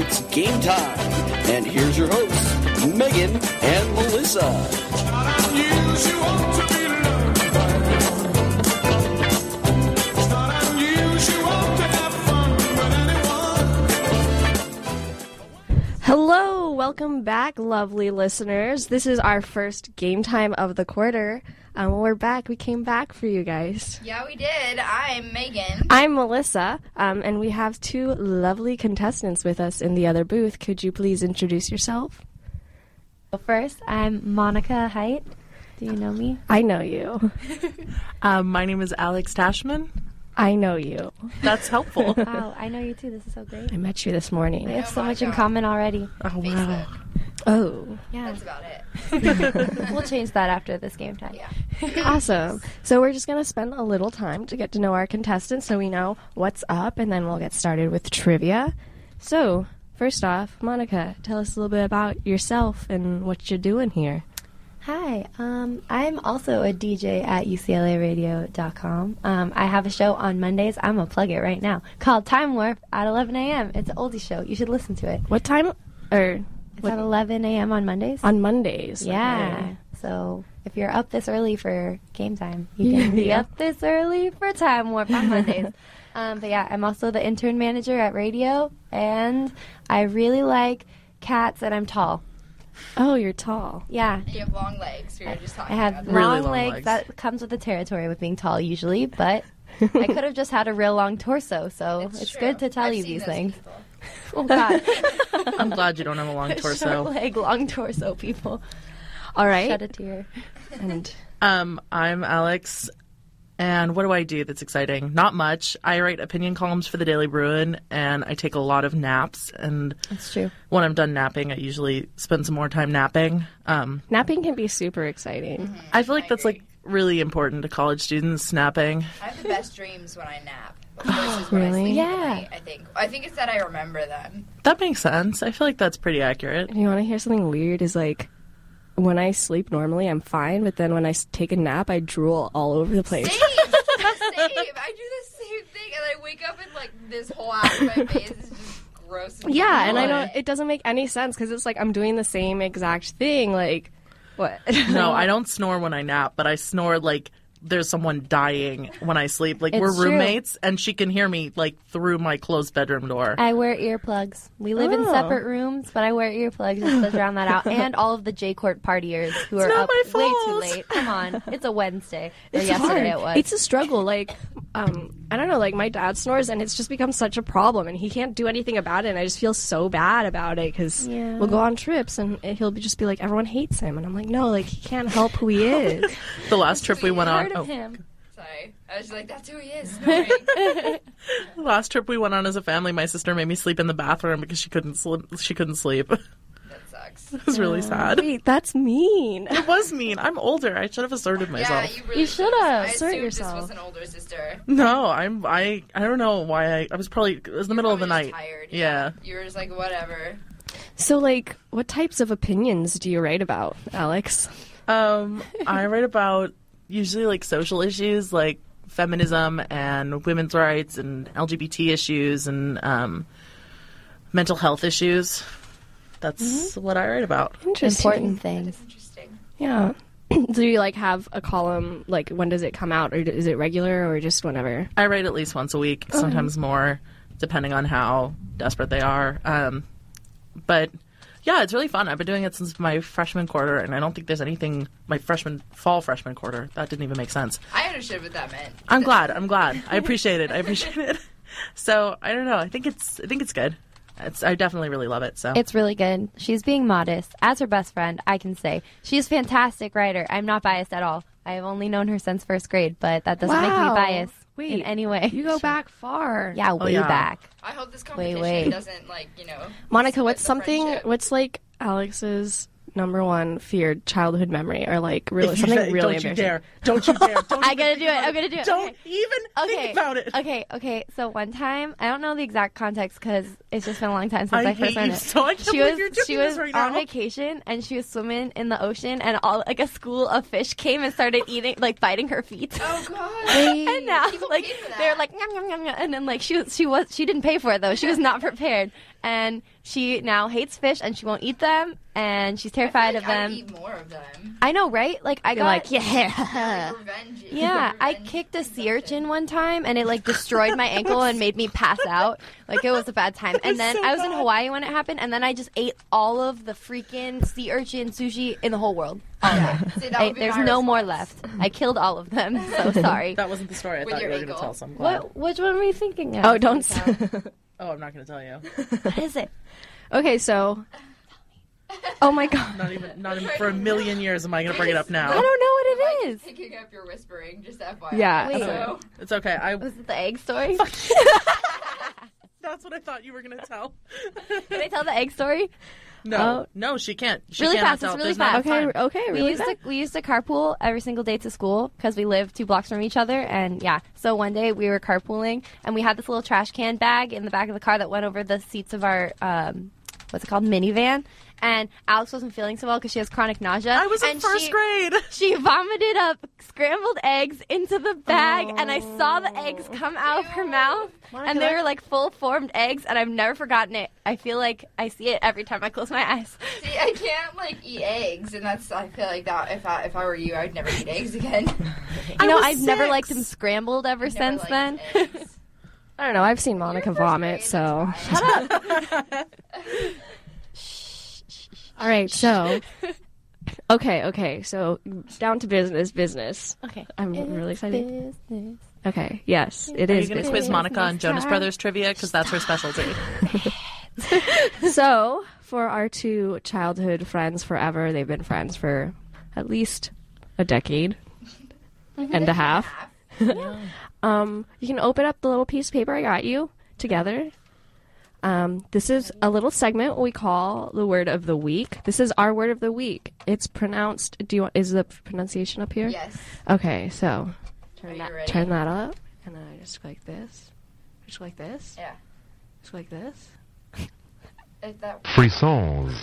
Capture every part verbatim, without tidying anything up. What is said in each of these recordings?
It's game time. And here's your hosts, Megan and Melissa. Hello, welcome back, lovely listeners. This is our first game time of the quarter. Um, we're back. We came back for you guys. Yeah, we did. I'm Megan. I'm Melissa, um, and we have two lovely contestants with us in the other booth. Could you please introduce yourself? Well, first, I'm Monica Height. Do you know me? I know you. um, my name is Alex Tashman. I know you. That's helpful. Wow, I know you too. This is so great. I met you this morning. We have Oh so my much in God. common already. Oh, wow. Oh. Yeah. That's about it. We'll change that after this game time. Yeah. Awesome. So we're just going to spend a little time to get to know our contestants so we know what's up, and then we'll get started with trivia. So, first off, Monica, tell us a little bit about yourself and what you're doing here. Hi, um, I'm also a D J at U C L A radio dot com. Um, I have a show on Mondays. I'm going to plug it right now, called Time Warp at eleven a.m. It's an oldie show. You should listen to it. What time? Or It's what, at eleven a.m. on Mondays. on Mondays. Yeah. Okay. So if you're up this early for game time, you can be Yeah. up this early for Time Warp on Mondays. um, but yeah, I'm also the intern manager at radio, and I really like cats, and I'm tall. Oh, you're tall. Yeah. You have long legs. We were just I talking have about long, that. Really long legs. legs. That comes with the territory with being tall usually, but I could have just had a real long torso, so it's, true. good to tell I've you seen these those things. people. Oh, God. I'm glad you don't have a long Short torso. leg, long torso people. All right. Shed a tear. And Um, I'm Alex, and what do I do that's exciting? Not much. I write opinion columns for the Daily Bruin, and I take a lot of naps, and That's true. when I'm done napping, I usually spend some more time napping. Um, napping can be super exciting. I feel like I that's, agree. like, really important to college students, napping. I have the best dreams when I nap versus when Really? I sleep Yeah. at night, I think. I think it's that I remember them. That makes sense. I feel like that's pretty accurate. And you want to hear something weird? Is like when I sleep normally, I'm fine, but then when I s- take a nap, I drool all over the place. Same! Same! I do the same thing, and I wake up and, like, this whole half of my face is just gross and Yeah, and I gross. don't. It doesn't make any sense because it's like I'm doing the same exact thing. Like, what? No, I don't snore when I nap, but I snore like there's someone dying when I sleep. Like, It's we're true. roommates, and she can hear me, like, through my closed bedroom door. I wear earplugs. We live in Oh. separate rooms, but I wear earplugs just to drown that out. And all of the J-Court partiers who are not up my way too fault. late. Come on. It's a Wednesday. Or It's yesterday hard. it was. It's a struggle. Like, um, I don't know. Like, my dad snores, and it's just become such a problem, and he can't do anything about it. And I just feel so bad about it because Yeah. we'll go on trips, and he'll be, just be like, "Everyone hates him," and I'm like, "No, like he can't help who he is." The last trip we went on. Heard of Oh, him. Sorry. I was just like, that's who he is, snoring. the last trip we went on as a family, my sister made me sleep in the bathroom because she couldn't sleep. She couldn't sleep. It That sucks. was really sad. Wait, that's mean. It was mean. I'm older. I should have asserted myself. Yeah, you really You should've. I Assert assumed yourself. this was an older sister. No, I'm. I. I don't know why. I. I was probably. It was the middle of the Probably night. just tired. Yeah. You were just like, whatever. So, like, what types of opinions do you write about, Alex? Um. I write about usually like social issues, like feminism and women's rights and L G B T issues and um, mental health issues. That's what I write about. Interesting. Important things. That's interesting. Yeah. Do you like have a column? Like, when does it come out, or is it regular, or just whenever? I write at least once a week, sometimes more, depending on how desperate they are. Um, but yeah, it's really fun. I've been doing it since my freshman quarter, and I don't think there's anything my freshman fall freshman quarter that didn't even make sense. I understood what that meant. I'm glad. I'm glad. I appreciate it. I appreciate it. So I don't know. I think it's. I think it's good. It's. I definitely really love it. So It's really good. She's being modest. As her best friend, I can say she's a fantastic writer. I'm not biased at all. I have only known her since first grade, but that doesn't make me Wow. biased Wait, in any way. You go back far. Yeah, way yeah. back. I hope this Wait, competition wait. doesn't, like, you know. Monica, split what's the something? friendship. What's like Alex's number one feared childhood memory, or like really If you something say- really don't you embarrassing? dare! Don't you dare! Don't I even gotta think do it. about I'm gonna do it. Don't Okay. even Okay. think about it. Okay, okay. So one time, I don't know the exact context because it's just been a long time since I I, first hate learned you it. so- I can't she believe was you're doing she this was right on now. vacation and she was swimming in the ocean and all like a school of fish came and started eating like biting her feet. Oh, God. And now, People like pay for that. they're like, yum, yum, yum, yum, and then like she was, she was, she didn't pay for it though. She was not prepared, and she now hates fish and she won't eat them, and she's terrified I of feel like them. I'd eat more of them. I know, right? Like I You're got like, yeah. Like revenge. Yeah, I revenge kicked a sea consumption. urchin one time, and it like destroyed my ankle and made me pass out. Like it was a bad time. And then I was in Hawaii when it happened, and then I just ate all of the freaking sea urchin sushi in the whole world. Yeah. See, that I, would be there's my no more response. left. I killed all of them. So sorry. That wasn't the story I With thought you your were going to ankle. tell. So I'm glad. What? Which one were you thinking of? Oh, don't. Oh, I'm not going to tell you. What is it? Okay, so. Oh my god. Not even, not even for a million years am I going to bring it up I now. don't know what it Like, is. picking up your whispering, just F Y I. Yeah. Wait. So, It's okay. I. Was it the egg story? That's what I thought you were going to tell. Can I tell the egg story? No, Oh. no, she can't. She Really cannot fast, it's tell. really There's not fast. enough Okay, time. okay, We really used bad? to we used to carpool every single day to school because we lived two blocks from each other, and yeah. So one day we were carpooling, and we had this little trash can bag in the back of the car that went over the seats of our um, what's it called, minivan. And Alex wasn't feeling so well because she has chronic nausea. I was in and first she, grade. She vomited up scrambled eggs into the bag, and I saw the eggs come out of her mouth, and they were like full formed eggs, and I've never forgotten it. I feel like I see it every time I close my eyes. see, I can't like eat eggs, and that's. I feel like that. If I if I were you, I'd never eat eggs again. You know, was I've never six. liked them scrambled ever Never since liked then. eggs. I don't know. I've seen Monica You're first vomit, grade, so. that's fine. Shut up. All right, so. Okay, okay. So down to business, business. Okay. I'm really excited. Business. Okay, yes, it Are is. you going to business. quiz Monica on business Jonas time. Brothers trivia? Because that's her specialty. So, for our two childhood friends forever, they've been friends for at least a decade and a half. Um, you can open up the little piece of paper I got you together. Um, this is a little segment we call the word of the week. This is our word of the week. It's pronounced. Do you want? Is the pronunciation up here? Yes. Okay, so Are turn you that ready? turn that up, and then I just go like this, just go like this, Yeah. just go like this. If that. Frissons.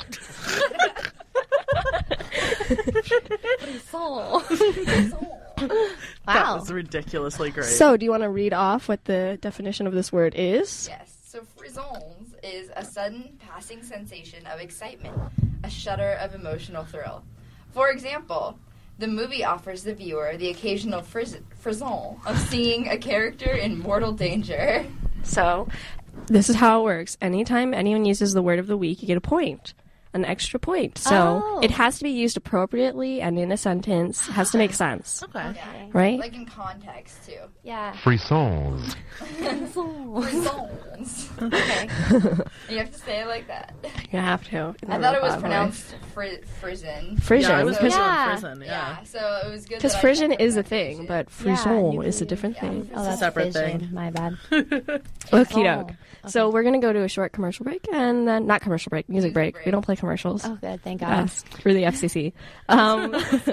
That Wow. was ridiculously great. So, do you want to read off what the definition of this word is? Yes. So frissons is a sudden passing sensation of excitement, a shudder of emotional thrill. For example, the movie offers the viewer the occasional frizz- frisson of seeing a character in mortal danger. So, this is how it works. Anytime anyone uses the word of the week, you get a point, an extra point. So, Oh. it has to be used appropriately and in a sentence. It has to make sense, okay. Yeah. right? Like in context too. Yeah. Frissons. Frissons. Okay. You have to say it like that. You have to. I thought it was pronounced fri- frizzen. Frisian. Yeah, I was So- busy Yeah. on prison. Yeah. Yeah, so it was good. Because that I frisian checked the is a thing, pronunciation. but Yeah, frisson you is a can- different yeah. thing. Oh, a that's separate fission. thing. My bad. Okie doke. Oh, So we're gonna go to a short commercial break, and then not commercial break, music Music break. break. We don't play commercials. Oh, good. Thank God. Yes, for the F C C. Um,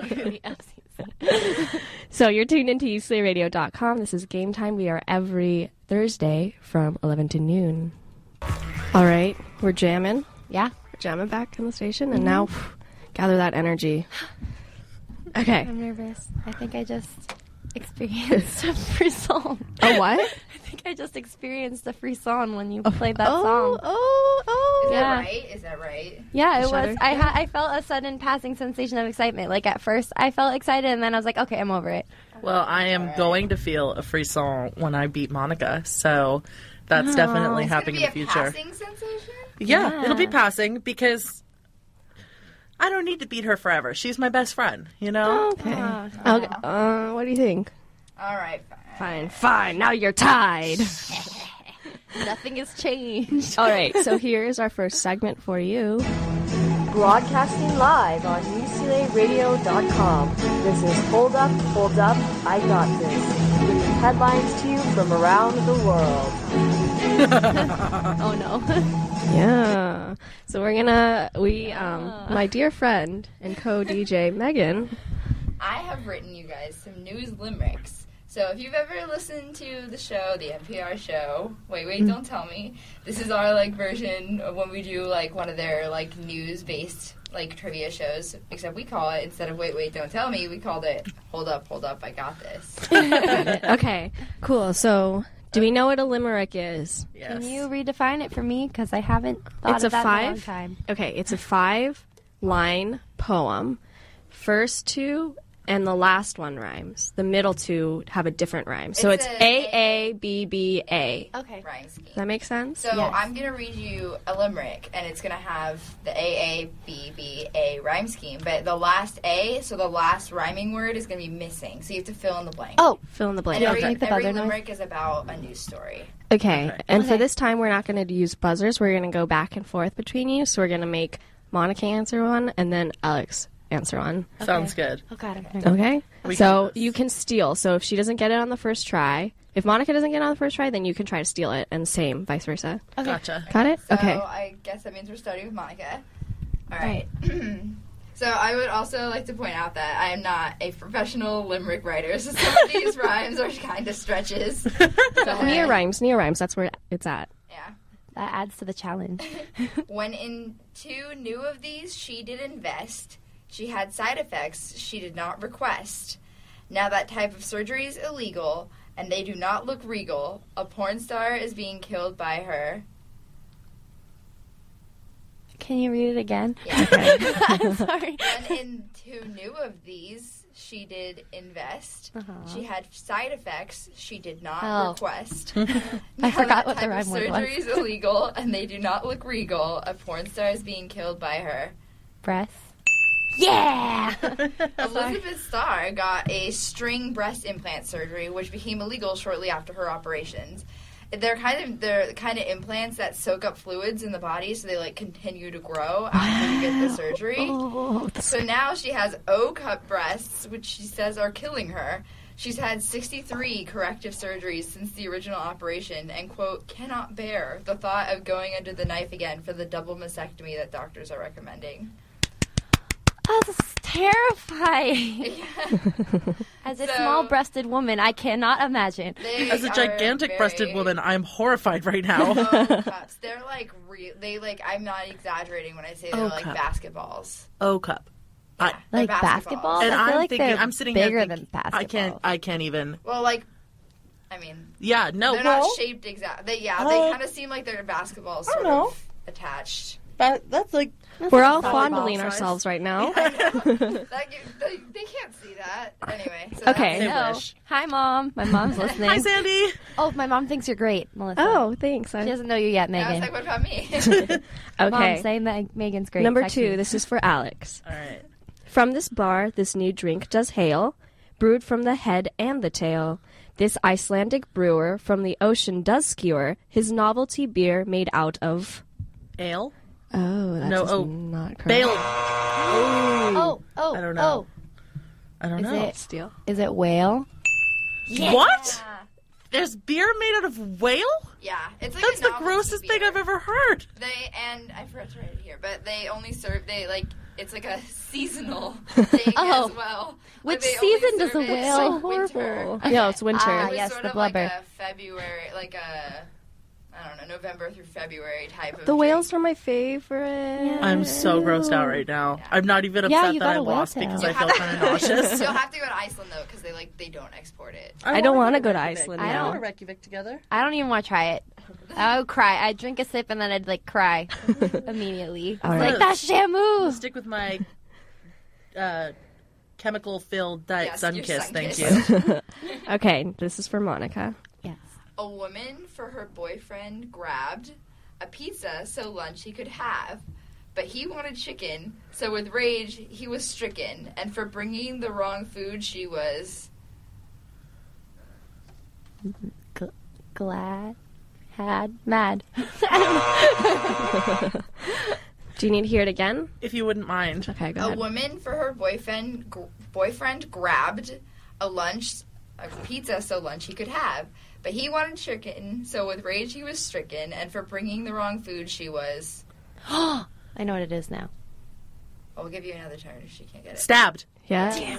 so you're tuned into U C L A radio dot com. This is Game Time. We are every Thursday from eleven to noon. All right, we're jamming. Yeah. We're jamming back in the station, and now phew, gather that energy. Okay. I'm nervous. I think I just experienced a frisson. A what? I think I just experienced a frisson when you played that oh, song. oh, oh. Is Yeah. that right? Is that right? Yeah, it Shudder? was. I ha- I felt a sudden passing sensation of excitement. Like at first, I felt excited, and then I was like, okay, I'm over it. Well, I am Alright. going to feel a frisson when I beat Monica, so that's definitely It's happening gonna in the be a future. passing sensation. Yeah, Yeah. it'll be passing because I don't need to beat her forever. She's my best friend, you know? Okay. Okay. Uh, what do you think? All right, fine. Fine, fine. Now you're tied. Nothing has changed. All right. So here's our first segment for you. Broadcasting live on U C L A radio dot com. This is Hold Up, Hold Up, I Got This. Bringing headlines to you from around the world. Oh no. Yeah. So we're gonna we um my dear friend and co-D J Megan. I have written you guys some news limericks. So if you've ever listened to the show, the N P R show, wait, wait, don't tell me. This is our like version of when we do like one of their like news-based like trivia shows. Except we call it, instead of wait, wait, don't tell me, we called it Hold Up, Hold Up, I Got This. Okay. Cool. So Do we know what a limerick is? Yes. Can you redefine it for me? Because I haven't thought It's of a that in a long five. time. Okay, it's a five-line poem. First two and the last one rhymes. The middle two have a different rhyme. So It's it's a- A A B B A. Okay. Rhyme scheme. Does that make sense? So Yes. I'm going to read you a limerick, and it's going to have the A A B B A rhyme scheme. But the last A, so the last rhyming word is going to be missing. So you have to fill in the blank. Oh, Fill in the and blank. every, Okay. Make the every buzzer noise. limerick is about a news story. Okay. Okay. And for Okay. this time, we're not going to use buzzers. We're going to go back and forth between you. So we're going to make Monica answer one and then Alex answer one. Sounds good. oh God. I'm Okay? We So got this. you can steal. So if she doesn't get it on the first try, if Monica doesn't get it on the first try, then you can try to steal it, and same, vice versa. Gotcha. Got it? So Okay. I guess that means we're starting with Monica. All right. So I would also like to point out that I am not a professional limerick writer, so some of these rhymes are kind of stretches. So, Near rhymes, near rhymes. That's where it's at. Yeah. That adds to the challenge. When into new of these she did invest, she had side effects she did not request. Now that type of surgery is illegal, and they do not look regal. A porn star is being killed by her. Can you read it again? Yeah. I'm sorry. When into new of these she did invest, Uh-huh. she had side effects she did not Oh. request. I Now forgot that what the type rhyme of word surgery was. is illegal, and they do not look regal. A porn star is being killed by her. Breasts. Yeah. Elizabeth Starr got a string breast implant surgery, which became illegal shortly after her operations. They're kind of they're the kind of implants that soak up fluids in the body, so they like continue to grow after you get the surgery. Oh, So now she has O cup breasts, which she says are killing her. She's had sixty-three corrective surgeries since the original operation, and quote cannot bear the thought of going under the knife again for the double mastectomy that doctors are recommending. Oh, this is terrifying. As a So- small-breasted woman, I cannot imagine. They As a are gigantic-breasted very- woman, I'm horrified right now. O cups. They're like re- they like. I'm not exaggerating when I say they're O like cup. basketballs. O cup. I, Yeah, they're Like basketballs? and I feel I'm like thinking, they're I'm sitting bigger here than thinking, basketballs. I can't, I can't even. Well, like, I mean, Yeah, no. they're well, not shaped exactly. They, yeah, Oh. they kind of seem like they're basketballs sort know. of attached. that, that's like. we're all Volleyball fondling size. ourselves right now. I know. That, they, they can't see that. Anyway. So Okay. They that's- No. wish. Hi, Mom. My mom's listening. Hi, Sandy. Oh, my mom thinks you're great, Melissa. Oh, thanks. She I, doesn't know you yet, I was Megan. like, what about me? Mom, okay. say Meg- Megan's great. Number Text two, me. this is for Alex. All right. From this bar, this new drink does hail, brewed from the head and the tail. This Icelandic brewer from the ocean does skewer his novelty beer made out of. Ale. Oh, that's No, oh, not correct. Bale. Oh, oh, I don't know. I don't Is know. it- Steal. oh. Is it whale? What? There's beer made out of whale? Yeah, it's like That's a the novelty grossest thing beer. I've ever heard. They and I forgot to write it here, but they only serve they like it's like a seasonal thing Oh. as well. Which Like, they only season does serve the it in, whale- like, winter. Yeah, it's winter. Ah, It was yes, sort the of blubber. like a February, like a I don't know, November through February type of. The drink. whales are my favorite. I'm so grossed out right now. Yeah. I'm not even Yeah, upset you that got I a whale lost tail. because You'll I feel have- kind of nauseous. You'll have to go to Iceland though, because they like they don't export it. I don't wanna wanna go to Reykjavik. Iceland I now. want to Reykjavik together. I don't even want to try it. I would cry. I'd drink a sip and then I'd like cry immediately. All It's right. like that's Shamu. Stick with my uh, chemical-filled diet Yes, sun your kiss. sun Thank kiss. you. Okay, this is for Monica. Yes. A woman for her boyfriend grabbed a pizza so lunch he could have, but he wanted chicken, so with rage he was stricken, and for bringing the wrong food she was. G- glad. Had. Mad. Do you need to hear it again? If you wouldn't mind. Okay, go A ahead. woman for her boyfriend gr- boyfriend grabbed a lunch, a pizza so lunch he could have, but he wanted chicken, so with rage he was stricken, and for bringing the wrong food she was. I know what it is now. Well, we'll give you another turn if she can't get it. Stabbed. Yeah.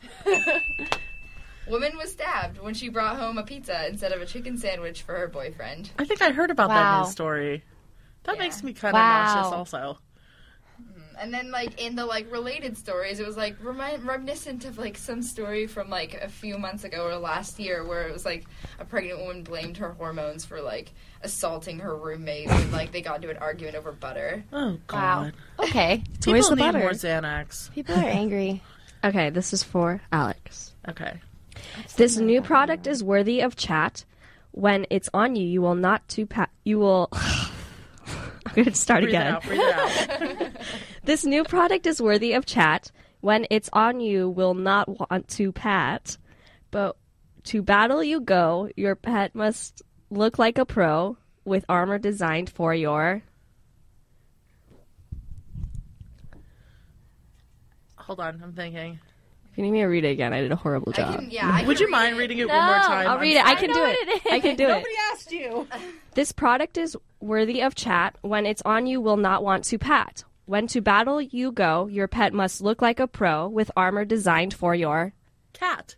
Woman was stabbed when she brought home a pizza instead of a chicken sandwich for her boyfriend. I think I heard about that Wow. news story. That Yeah. makes me kind of Wow. nauseous also. and then, like, in the, like, related stories, it was, like, remi- reminiscent of, like, some story from, like, a few months ago or last year where it was, like, a pregnant woman blamed her hormones for, like, assaulting her roommate when, like, they got into an argument over butter. Oh, God. Wow. Okay. People always the need butter. more Xanax. People are angry. Okay, this is for Alex. Okay. This new product is worthy of chat. When it's on you, you will not to pa- you will. I'm going to start Breathe it again. out, breathe it out. This new product is worthy of chat. When it's on you, will not want to pat, but to battle you go. Your pet must look like a pro with armor designed for your. Hold on, I'm thinking. If you need me to read it again, I did a horrible I job. can, yeah, I Would can you mind read reading it. it one more No, time? I'll I'm read it. I sorry. can know do what it. it is. I can do it. Nobody asked you. This product is worthy of chat. When it's on you, will not want to pat. When to battle you go, your pet must look like a pro with armor designed for your. Cat.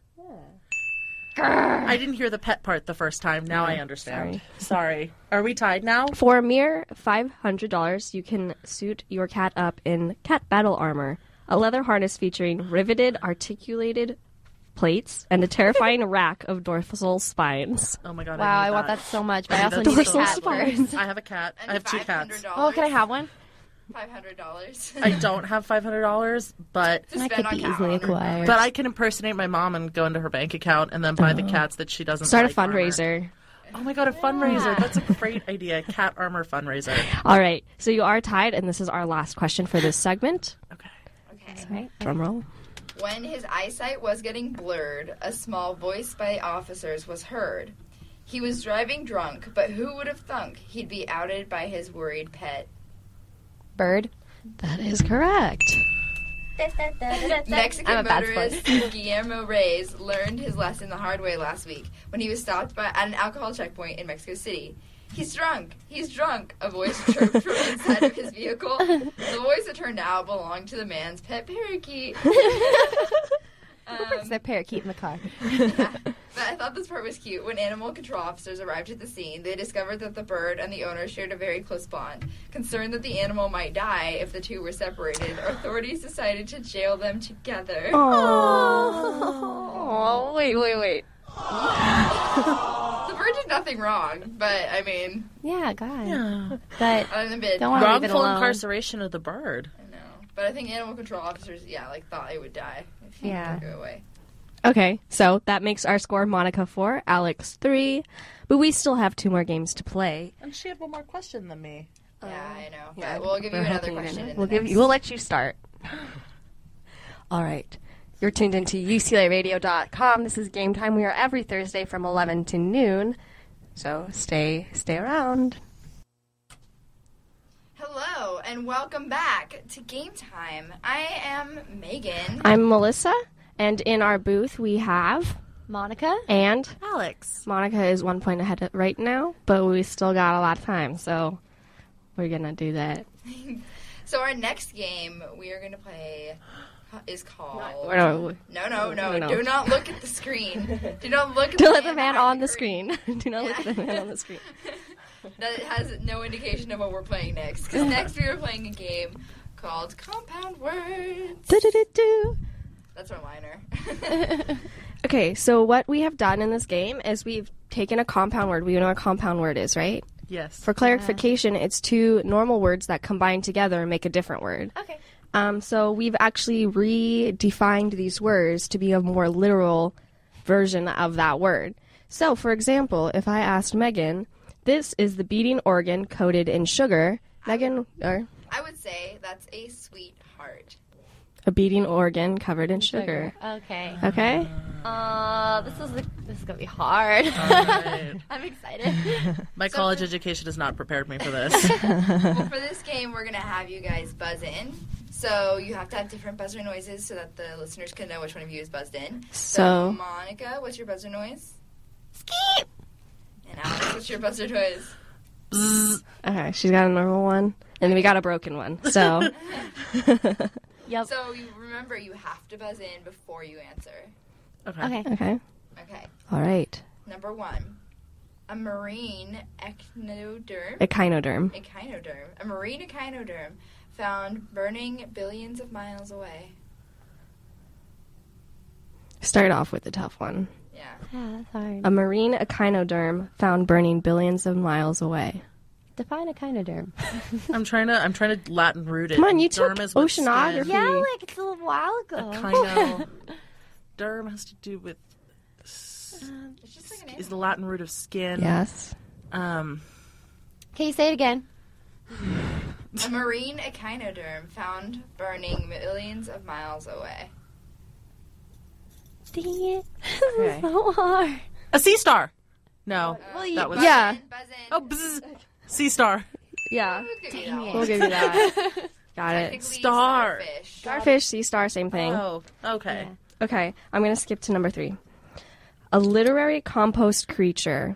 I didn't hear the pet part the first time. Now I understand. Sorry. Are we tied now? For a mere five hundred dollars, you can suit your cat up in cat battle armor, a leather harness featuring riveted, articulated plates, and a terrifying rack of dorsal spines. Oh my God. Wow, I, I need want that so much, but I I also need need a that so cat much. first. I have a cat. And I have two cats. five hundred dollars. Oh, can I have one? five hundred dollars. I don't have five hundred dollars, but To I spend could on be cat easily armor. acquired. but I can impersonate my mom and go into her bank account and then buy the cats that she doesn't Start a like armor. fundraiser. Oh my God, a fundraiser. That's a great idea. Cat armor fundraiser. All right, so you are tied, and this is our last question for this segment. Okay. Okay. Right? Drum roll. When his eyesight was getting blurred, a small voice by officers was heard. He was driving drunk, but who would have thunk he'd be outed by his worried pet? Bird. That is correct. Mexican I'm a bad motorist Guillermo Reyes learned his lesson the hard way last week when he was stopped by at an alcohol checkpoint in Mexico City. He's drunk. He's drunk. A voice chirped from inside of his vehicle. The voice, it turned out, belonged to the man's pet parakeet. It's Um, that parakeet in the car. but I thought this part was cute. When animal control officers arrived at the scene, they discovered that the bird and the owner shared a very close bond. Concerned that the animal might die if the two were separated, authorities decided to jail them together. Oh, wait, wait, wait. The bird did nothing wrong, but I mean, Yeah, God. Yeah. But other than bit, Don't wanna leave it Wrongful alone. incarceration of the bird. I know. But I think animal control officers, yeah, like thought it would die if you Yeah. took it away. Okay, so that makes our score Monica four, Alex three, but we still have two more games to play. And she had one more question than me. Yeah, I know. yeah, but we'll give you we're another hoping you're question. gonna- in We'll the give next. you. We'll let you start. All right. You're tuned into U C L A radio dot com. This is Game Time. We are every Thursday from eleven to noon. So stay stay around. Hello, and welcome back to Game Time. I am Megan. I'm Melissa, and in our booth we have Monica? and Alex. Monica is one point ahead right now, but we still got a lot of time, so we're gonna do that. So our next game we are going to play is called... Or no, No, no, no, No, no. do not look at the screen. Do not look at don't the let the man behind on the curtain. screen. Do not look at the man on the screen. That has no indication of what we're playing next. Because next we are playing a game called Compound Words. Do-do-do-do. That's our liner. Okay, so what we have done in this game is we've taken a compound word. We know what a compound word is, right? Yes. For clarification, it's two normal words that combine together and make a different word. Okay. Um, so we've actually redefined these words to be a more literal version of that word. So, for example, if I asked Megan, this is the beating organ coated in sugar, Megan, or I would say that's a sweetheart. a beating organ covered in sugar. Okay. Okay? Uh, this is the, this is gonna be hard. Alright. I'm excited. My So college for- education has not prepared me for this. Well, for this game, we're going to have you guys buzz in. So you have to have different buzzer noises so that the listeners can know which one of you is buzzed in. So- Monica, what's your buzzer noise? Skeep! And Alex, what's your buzzer noise? Okay, she's got a normal one, and we got a broken one. So, Yep. So you remember you have to buzz in before you answer. Okay. Okay. okay. Okay. All right. Number one. A marine echinoderm. Echinoderm. Echinoderm. A marine echinoderm found burning billions of miles away. Start off with a tough one. Yeah. Yeah, that's hard. A marine echinoderm found burning billions of miles away. Define a echinoderm. I'm trying to. I'm trying to Latin root it. Come on, you Derm took is with oceanography. skin. Yeah, like it's a little while ago. Echino. Derm has to do with. It's just like an Is the Latin root of skin. Yes. Um. Can you say it again? A marine echinoderm found burning millions of miles away. Dang it. Okay. This is so hard. A sea star. No. Well, you, That was. Yeah. Buzz in. Oh, bzz, sea star. Yeah. We'll give you Dang that it. one. We'll give you that. Got it. Technically, Star. starfish. Starfish, sea star, same thing. Oh, okay. Yeah. Okay, I'm going to skip to number three. A literary compost creature.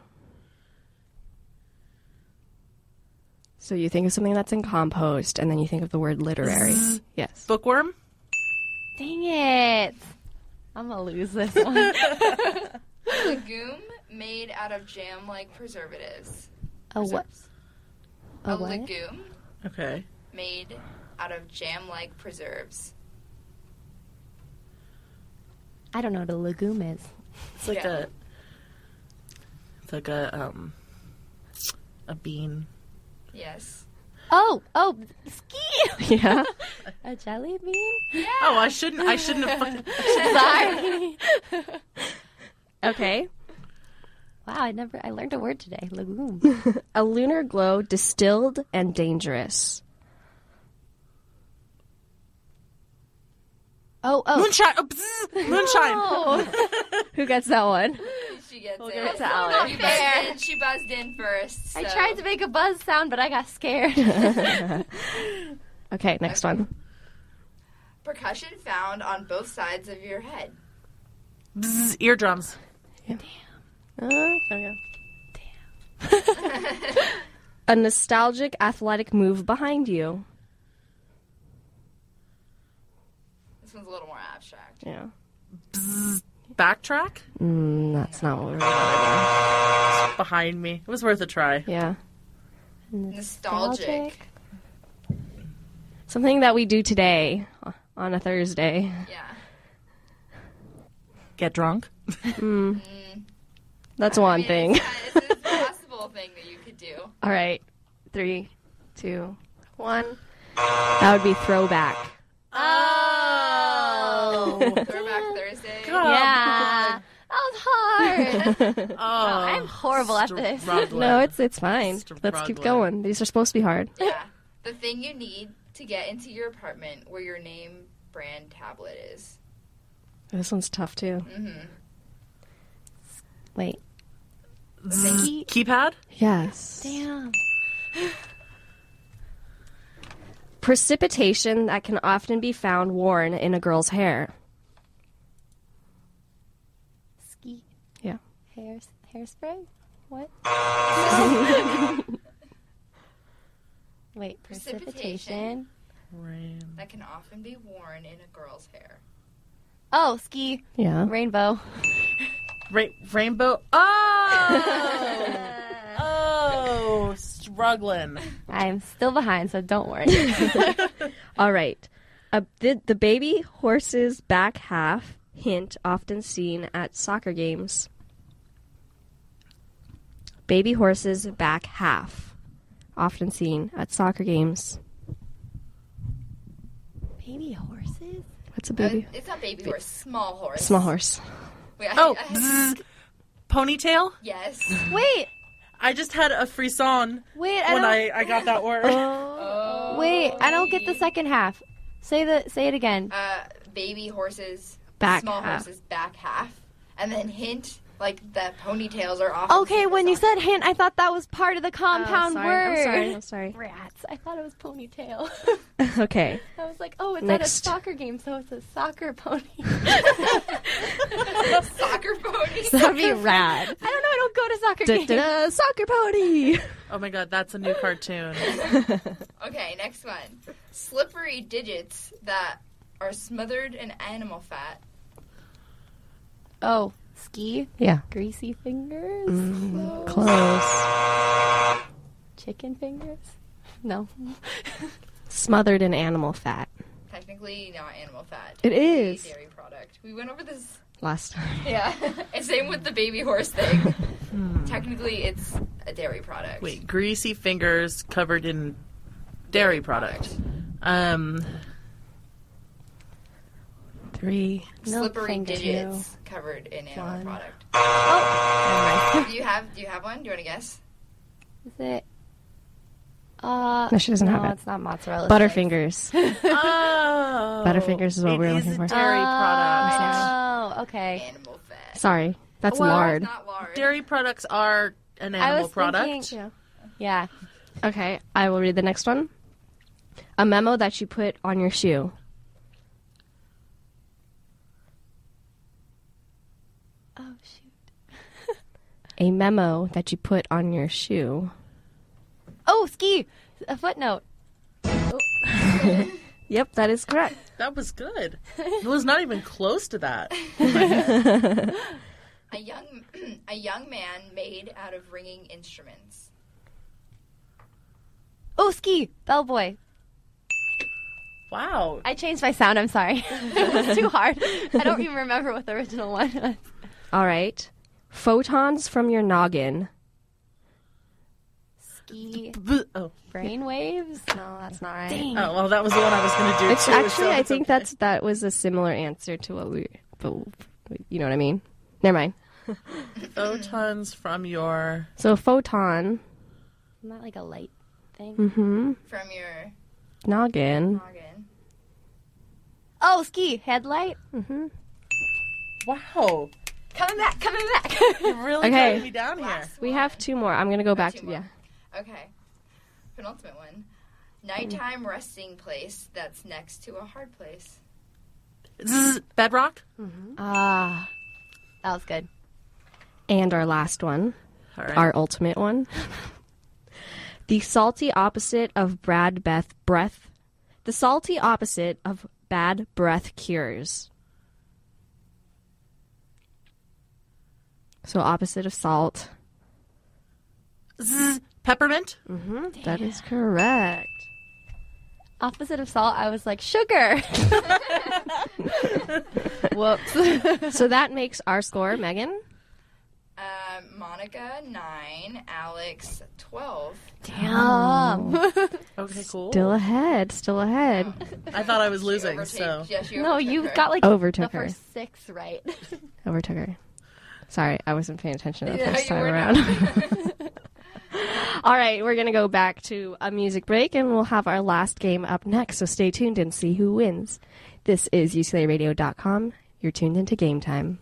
So you think of something that's in compost, and then you think of the word literary. Yes. Bookworm. Dang it. I'm going to lose this one. A legume made out of jam-like preservatives. A what? A, A what? legume Okay. made out of jam-like preserves. I don't know what a legume is. It's like Yeah. a. It's like a um. A bean. Yes. Oh, oh, ski. Yeah. A jelly bean? Oh, I shouldn't. I shouldn't have. Fucking, Sorry. Okay. Wow, I never, I learned a word today. Legume. A lunar glow distilled and dangerous. Oh, oh. moonshine. Oh, bzz, moonshine. Who gets that one? She gets We'll it. give it to That's Alex. not fair. She buzzed in first. I so- tried to make a buzz sound, but I got scared. Okay, next one. Percussion found on both sides of your head. Bzz, eardrums. Uh, there we go. A nostalgic athletic move behind you. This one's a little more abstract. Yeah. Backtrack. Mm, that's not what we were doing. Behind me. It was worth a try. Yeah. Nostalgic. Something that we do today on a Thursday. Yeah. Get drunk. That's I one mean, thing. It's, it's a possible thing that you could do. All right. Three, two, one. That would be throwback. Oh. Throwback Thursday. God. Yeah. That was hard. Oh, I'm horrible at this. struggling. No, it's it's fine. Let's keep Struggling. going. These are supposed to be hard. Yeah. The thing you need to get into your apartment where your name brand tablet is. This one's tough too. Mm-hmm. Wait. Zzz, keypad. Yes. Damn. Precipitation that can often be found worn in a girl's hair. Ski. Yeah. Hair, hairspray? What? Wait, Precipitation. precipitation. Rain. That can often be worn in a girl's hair. Oh, ski. Yeah. Rainbow. Ra- rainbow. Oh. Oh, struggling. I'm still behind, so don't worry. All right. Uh, the, the baby horse's back half, hint, often seen at soccer games. Baby horse's back half, often seen at soccer games. Baby horses? What's a Uh, baby? it's not baby horse. Small horse. Small horse. Wait, I, Oh, I, bzz, ponytail. yes. Wait, I just had a frisson wait, I when don't. I, I got that word. Oh. Wait, I don't get the second half. Say the say it again. Uh, baby horses. Back small half. horses back half, and then hint like the ponytails are often. Okay, seen when as you soccer- said hint, I thought that was part of the compound Oh, sorry. word. I'm sorry. I'm sorry. Rats. I thought it was ponytail. Okay. I was like, oh, it's Next. at a soccer game, so it's a soccer pony. soccer ponies. That'd be rad. I don't know. I don't go to soccer Da, games. da, da, soccer pony. Oh my god, that's a new cartoon. Okay, next one. Slippery digits that are smothered in animal fat. Oh, ski. Yeah. Greasy fingers. Mm. Close. Chicken fingers. No. Smothered in animal fat. Technically not animal fat. It It's a is. dairy product. We went over this. Last time. Yeah. And same with the baby horse thing. Technically, it's a dairy product. Wait, greasy fingers covered in dairy product. Um, Three. Slippery thank you. digits covered in animal One. product. Oh, Do you have Do you have one? Do you want to guess? is it? Uh, No, she doesn't no, have it. it's not mozzarella. sticks. Butterfingers. oh, Butterfingers is what it we're is looking a for. dairy product. Oh, okay. Animal fat. Sorry. That's Well, lard. Not lard. Dairy products are an I animal was product. thinking. Yeah. Okay, I will read the next one. A memo that you put on your shoe. Oh shoot. A memo that you put on your shoe. Oh, ski. A footnote. Yep, that is correct. That was good. It was not even close to that. A young a young man made out of ringing instruments. Oh, ski. Bellboy. Wow. I changed my sound. I'm sorry. It was too hard. I don't even remember what the original one was. All right. Photons from your noggin. Ski. B- oh. Brain waves. No, that's not right. Dang. oh, well, that was the one I was going to do It's too. actually, so I it's think okay. that's that was a similar answer to what we, but you know what I mean. Never mind. photons from your. So a photon, Isn't that like a light thing? mm-hmm, From your noggin. noggin. Oh, ski. Headlight. Mm-hmm. Wow. Coming back, coming back. You're really Okay. getting me down here. Last We one. have two more. I'm gonna go back two to more. yeah. Okay. Penultimate one. Nighttime resting place that's next to a hard place. Zzz, bedrock? Ah. That was good. And our last one, All right. our ultimate one. The salty opposite of bad Beth breath. The salty opposite of bad breath cures. So opposite of salt. Zzz, peppermint? Mm-hmm. That is correct. Opposite of salt, I was like, sugar. Whoops. So that makes our score, Megan. Um, Monica nine, Alex twelve. Damn. Okay, cool. Still ahead. Still ahead. I thought I was She losing, overtake- so. yeah, she No, overtook you her. got like Overtook the her. first six right. Overtook her. Sorry, I wasn't paying attention the Yeah, first you time were around. not. All right, we're going to go back to a music break, and we'll have our last game up next, so stay tuned and see who wins. This is U C L A radio dot com. You're tuned into Game Time.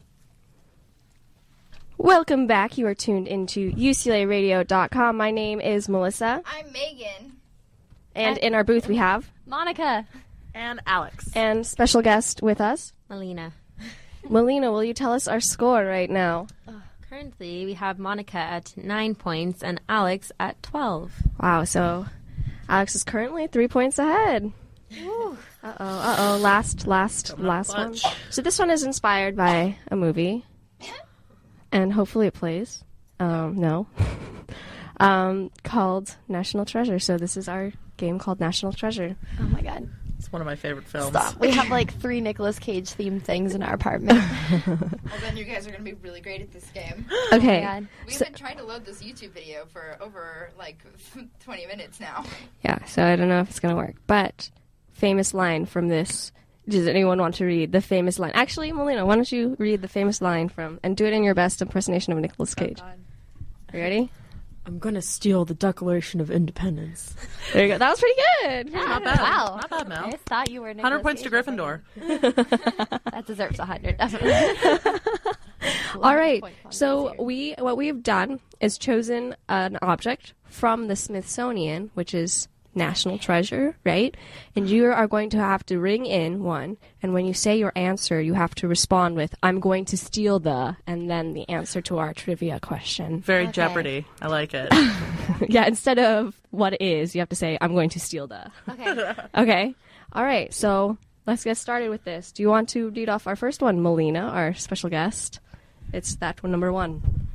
Welcome back. You are tuned into U C L A radio dot com. My name is Melissa, I'm Megan. and in our booth we have, Monica. And Alex. and special guest with us, Melina. Melina. Will you tell us our score right now? Currently, we have Monica at nine points and Alex at twelve. Wow, so Alex is currently three points ahead. Uh-oh, uh-oh, last, last, Coming up last one. clutch. So this one is inspired by a movie, and hopefully it plays. Um, no. um, called National Treasure. So this is our game called National Treasure. Oh my god. It's one of my favorite films. Stop. We have like three Nicolas Cage themed things in our apartment. Well, then you guys are going to be really great at this game. Okay. God. We've So- been trying to load this YouTube video for over like twenty minutes now. Yeah, so I don't know if it's going to work. But famous line from this. Does anyone want to read the famous line? Actually, Melina, why don't you read the famous line from, and do it in your best impersonation of Nicolas Cage. Are you ready? I'm gonna steal the Declaration of Independence. There you go. That was pretty good. Not bad. Wow. Not bad, Mel. I just thought you were one Nicolas hundred points to Cage. Gryffindor. That deserves a hundred, definitely. All right. So we what we've done is chosen an object from the Smithsonian, which is National Treasure, right? And you are going to have to ring in one, and when you say your answer, you have to respond with "I'm going to steal the," and then the answer to our trivia question. Very Okay. Jeopardy. I like it. Yeah, instead of what is, you have to say "I'm going to steal the." Okay. Okay. All right. So let's get started with this. Do you want to read off our first one, Melina, our special guest? It's that one, number one.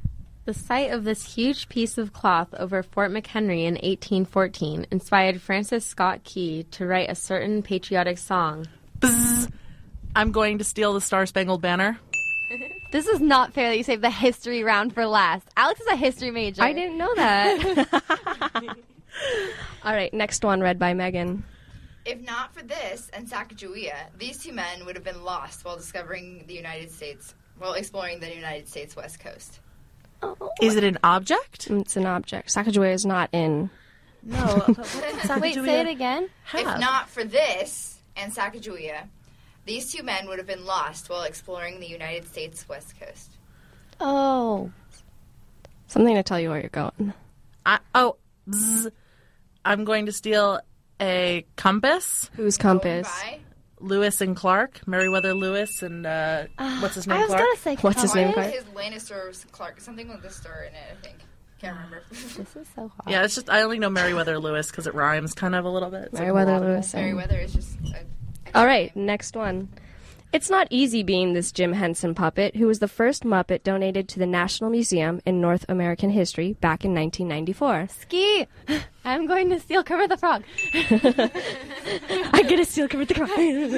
The sight of this huge piece of cloth over Fort McHenry in eighteen fourteen inspired Francis Scott Key to write a certain patriotic song. Bzz. I'm going to steal the Star Spangled Banner. This is not fair that you saved the history round for last. Alex is a history major. I didn't know that. All right, next one read by Megan. If not for this and Sacagawea, these two men would have been lost while discovering the United States, while exploring the United States West Coast. Oh. Is it an object? It's an object. Sacagawea is not in. No. Wait, say it again. If not for this and Sacagawea, these two men would have been lost while exploring the United States West Coast. Oh. Something to tell you where you're going. I, oh, bzz. I'm going to steal a compass. Whose compass? By Lewis and Clark, Meriwether Lewis, and uh, what's his name? I was Clark. gonna say What's his name, Clark? Clark? His Lannister Clark, something with the star in it, I think. Can't remember. This is so hard. Yeah, it's just I only know Meriwether Lewis because it rhymes kind of a little bit. It's like Meriwether a lot of- Lewis. and- Meriwether is just. A, All right, next one. It's not easy being this Jim Henson puppet, who was the first Muppet donated to the National Museum in North American History back in nineteen ninety-four. Ski! I'm going to steal Kermit the Frog. I'm gonna steal Kermit the Frog.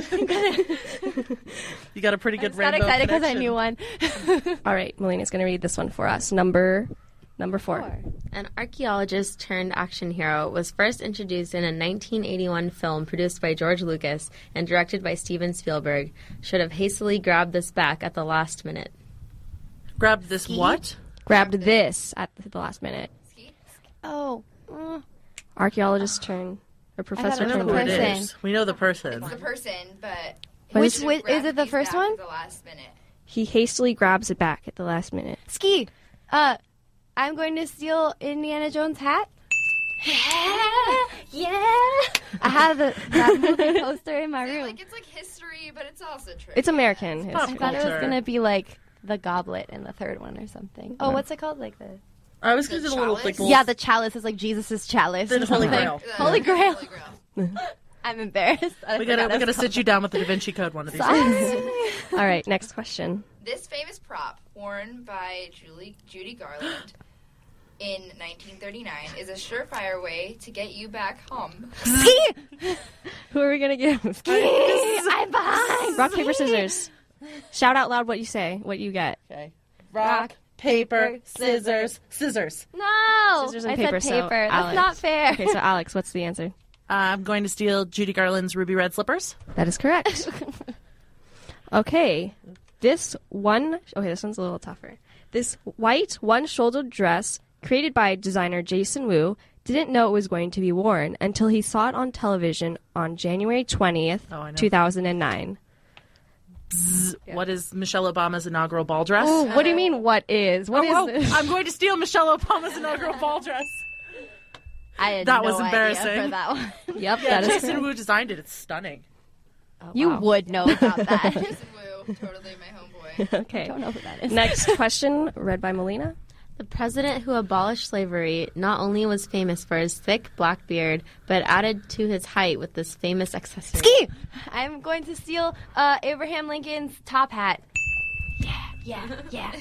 You got a pretty I good just got rainbow excited because I connection. knew one. All right, Melina's gonna read this one for us. Number number four. An archaeologist turned action hero was first introduced in a nineteen eighty-one film produced by George Lucas and directed by Steven Spielberg. Should have hastily grabbed this back at the last minute. Grab this what? Grabbed this at the last minute. Oh. mm. Archaeologist turn or professor I know turn. who it person. is. We know the person. It's the person, but. But Which, he which grabbed is it the these first back one? At the last minute. He hastily grabs it back at the last minute. Ski! Uh, I'm going to steal Indiana Jones' hat. Yeah! I have the, that movie poster in my See, room. like it's like history, but it's also true. It's American Pop history. I thought it was culture. going to be like the goblet in the third one or something. Oh, what's it called? Like the... I was going to The do the little chalice? like little- Yeah, the chalice is like Jesus' chalice. The or Holy something. Grail. The- Holy Grail. Holy Grail. I'm embarrassed. I We gotta forgot we it gotta was sit you down with the Da Vinci Code one of these days. called- All right, next question. This famous prop, worn by Julie, Judy Garland in nineteen thirty-nine, is a surefire way to get you back home. Ski! Who are we gonna give? I'm behind! Rock paper scissors. Shout out loud what you say, what you get. Okay. Rock, paper, scissors, scissors. No! Scissors and I paper, said so paper. That's Alex. not fair. Okay, so Alex, what's the answer? I'm going to steal Judy Garland's ruby red slippers. That is correct. Okay, this one. Okay, this one's a little tougher. This white one-shouldered dress, created by designer Jason Wu, didn't know it was going to be worn until he saw it on television on January twentieth, Oh, I know. two thousand nine. Bzz. What is Michelle Obama's inaugural ball dress? Oh, what do you mean? What is? What is oh, this? I'm going to steal Michelle Obama's inaugural ball dress. I had That no was idea embarrassing. for that one. Yep, Yeah, that is Jason correct. Wu designed it. It's stunning. You wow. would know about that. Jason Wu, totally my homeboy. Okay. don't know who that is. Next question, read by Melina. The president who abolished slavery not only was famous for his thick black beard, but added to his height with this famous accessory. Ski! I'm going to steal uh, Abraham Lincoln's top hat. Yeah, yeah, yeah.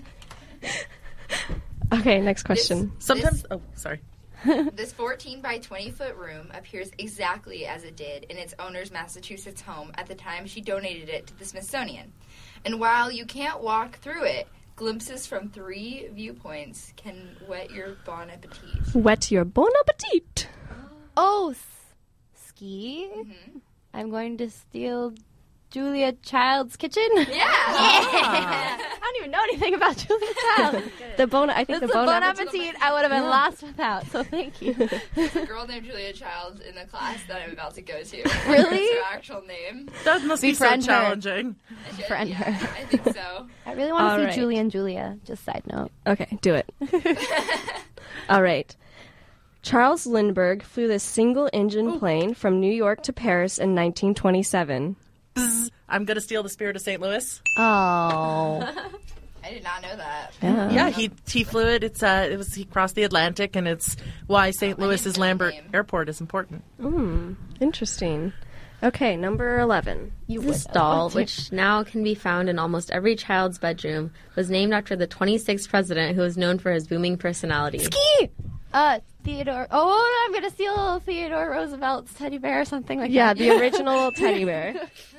Okay, next question. Sometimes. This- oh, sorry. This fourteen by twenty foot room appears exactly as it did in its owner's Massachusetts home at the time she donated it to the Smithsonian. And while you can't walk through it, glimpses from three viewpoints can whet your bon appetit. Wet your bon appetit. Oh, s- Ski? Mm-hmm. I'm going to steal Julia Child's kitchen. Yeah! I don't even know anything about Julia Child. The bon. I think This the is bon, bon appetit. appetit I would have been lost without, so thank you. There's a girl named Julia Child in the class that I'm about to go to. Really? That's her actual name. That must be so Befriend her. challenging. I should- Friend yeah, her. I think so. I really want to All see right. Julie and Julia. Just side note. Okay, do it. All right. Charles Lindbergh flew this single-engine plane from New York to Paris in nineteen twenty-seven. Bzz. I'm going to steal the Spirit of Saint Louis. Oh. I did not know that. Yeah. Yeah, he he flew it. It's uh, it was he crossed the Atlantic, and it's why Saint I Louis's didn't know the Lambert name. Airport is important. Mm, interesting. Okay, number eleven. You This doll, which now can be found in almost every child's bedroom, was named after the twenty-sixth president who was known for his booming personality. Ski! Uh, Theodore. Oh, I'm going to steal Theodore Roosevelt's teddy bear or something like Yeah, that. the original teddy bear.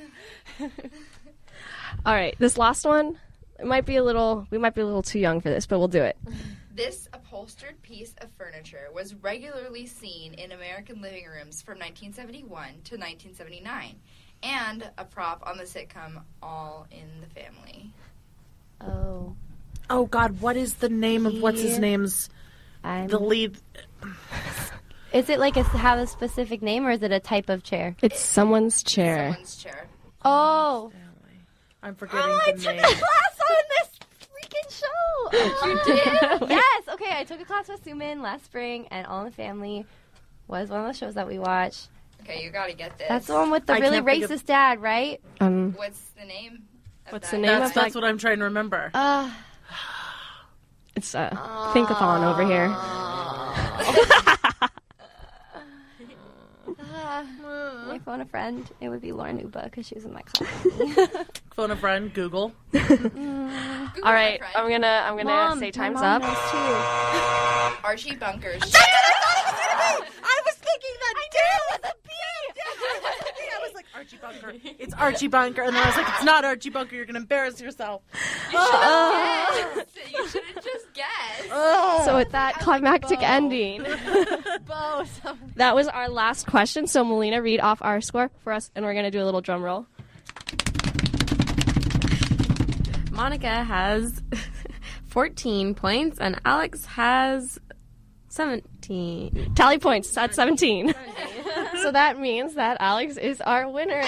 All right, this last one, it might be a little, we might be a little too young for this, but we'll do it. This upholstered piece of furniture was regularly seen in American living rooms from nineteen seventy-one to nineteen seventy-nine, and a prop on the sitcom All in the Family. Oh. Oh, God, what is the name of what's his He- name's, I'm, the lead? is it like a, have a specific name or is it a type of chair? It's someone's chair. Someone's chair. Oh. I'm forgetting Oh, I the took name. a class on this freaking show. You did? Yes. Okay, I took a class with Suman last spring, and All in the Family was one of the shows that we watched. Okay, you gotta get this. That's the one with the I really can't think of- racist dad, right? Um, What's the name? of What's that? the name That's, of that's that? what I'm trying to remember. Uh, It's uh, Think-a-thon over here. I phone a friend. It would be Lauren Uba because she was in my class. Phone a friend, Google. Google All right, my friend. I'm gonna I'm gonna Mom, say my time's mom up. knows too. Archie Bunkers. I was thinking that too. It was a B. I was like, Archie Bunker. It's Archie Bunker. And then I was like, it's not Archie Bunker. You're going to embarrass yourself. Yes. You should have just guessed. So with that climactic Bo. ending, Bo. that was our last question. So Melina, read off our score for us, and we're gonna do a little drum roll. Monica has fourteen points, and Alex has seventeen. Tally points at seventeen. So that means that Alex is our winner.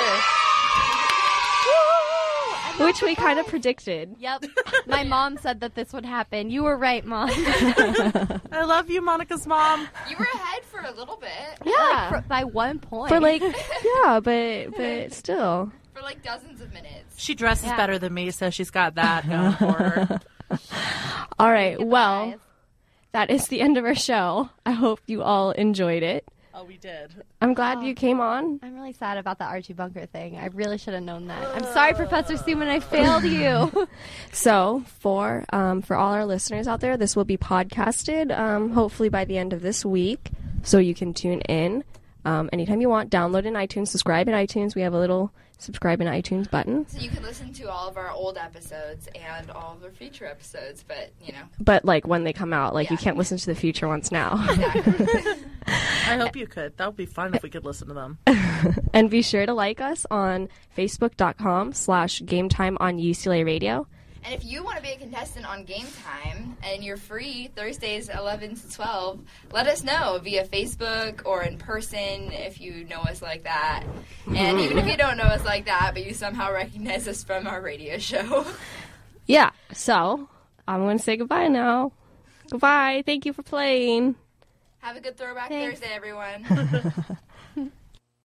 Which we kind of predicted. Yep. My mom said that this would happen. You were right, Mom. I love you, Monica's mom. You were ahead for a little bit. Yeah. For- by one point. For like, yeah, but but still. For like dozens of minutes. She dresses Yeah. better than me, so she's got that going for her. All right. Well, Guys. that is the end of our show. I hope you all enjoyed it. Oh, we did. I'm glad you came on. I'm really sad about the Archie Bunker thing. I really should have known that. I'm sorry, Professor Suman. I failed you. So for um, for all our listeners out there, this will be podcasted um, hopefully by the end of this week, so you can tune in um, anytime you want. Download in iTunes, subscribe in iTunes. We have a little subscribe in iTunes button. So you can listen to all of our old episodes and all of our future episodes, but, you know. But like when they come out, like you Yeah. can't listen to the future ones now. Exactly. I hope you could. That would be fun if we could listen to them. And be sure to like us on facebook.com slash game time on U C L A Radio. And if you want to be a contestant on Game Time and you're free Thursdays eleven to twelve, let us know via Facebook or in person if you know us like that. And even if you don't know us like that, but you somehow recognize us from our radio show. Yeah, so I'm going to say goodbye now. Goodbye. Thank you for playing. Have a good Throwback Thanks. Thursday, everyone.